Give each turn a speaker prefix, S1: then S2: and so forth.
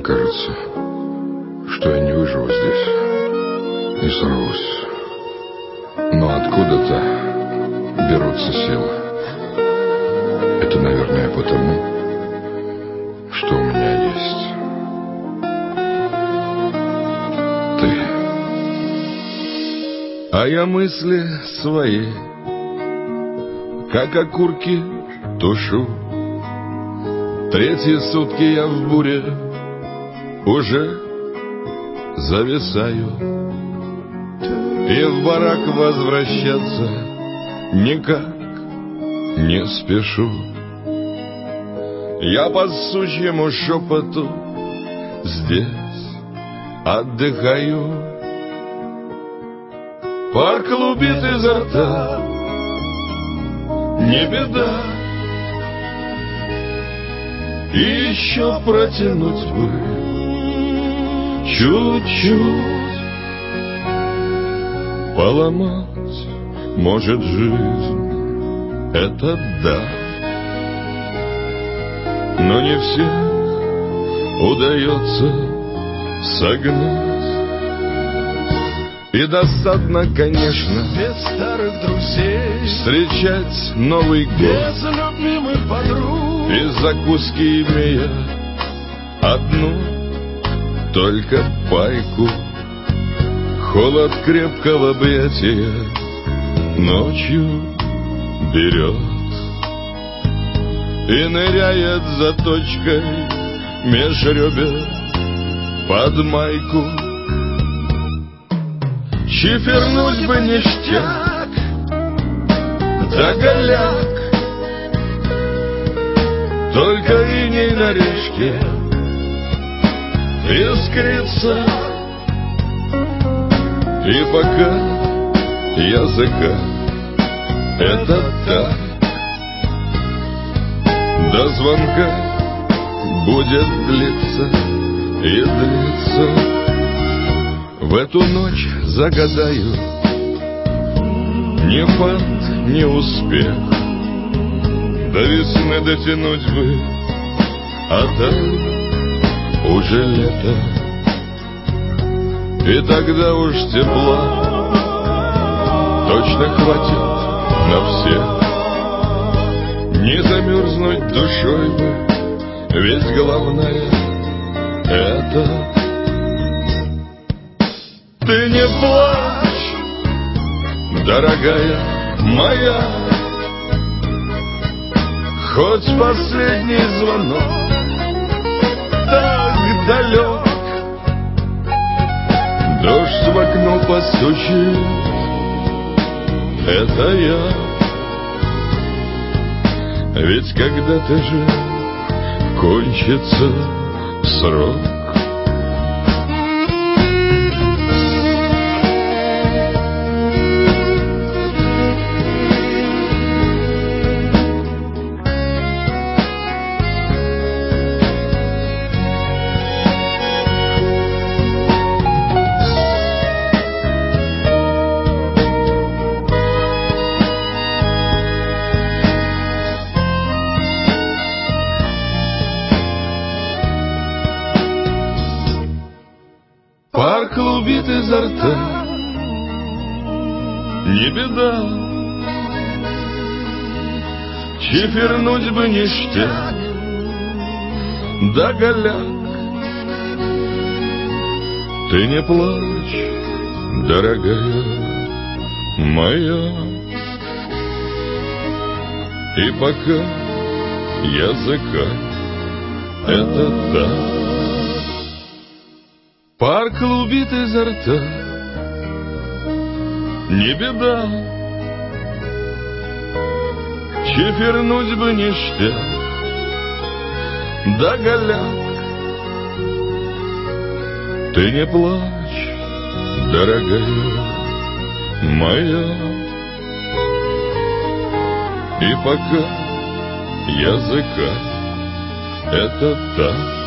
S1: кажется, что я не выживу здесь, не сорвусь. Но откуда-то берутся силы. Это, наверное, потому, что у меня есть ты.
S2: А я мысли свои, как окурки, тушу. Третьи сутки я в буре уже зависаю, и в барак возвращаться никак не спешу. Я по сучьему шепоту здесь отдыхаю. Пар клубит изо рта, не беда. И еще протянуть бы чуть-чуть, поломать может жизнь, это да. Но не всех удается согнать. И досадно, конечно,
S3: без старых друзей
S2: встречать Новый год
S3: без любимых подруг,
S2: и закуски имея одну только пайку. Холод крепкого объятия ночью берет и ныряет заточкой меж ребер под майку. Чифернуть бы ништяк да голяк, только иней на речке искрится. И пока языка это так, до звонка будет длиться и длиться. В эту ночь загадаю ни фант, ни успех, до весны дотянуть бы, а так уже лето. И тогда уж тепла точно хватит на всех. Не замерзнуть душой бы, ведь главное это. Ты не плачь, дорогая моя, хоть последний звонок так далек. Дождь в окно постучит, это я. Ведь когда-то же кончится срок. Пар клубит изо рта, не беда. Чифернуть бы ништяк да голяк. Ты не плачь, дорогая моя, и пока языка это так. Пар клубит изо рта, не беда. Чифернуть бы ништяк да голяк. Ты не плачь, дорогая моя, и пока языка это так.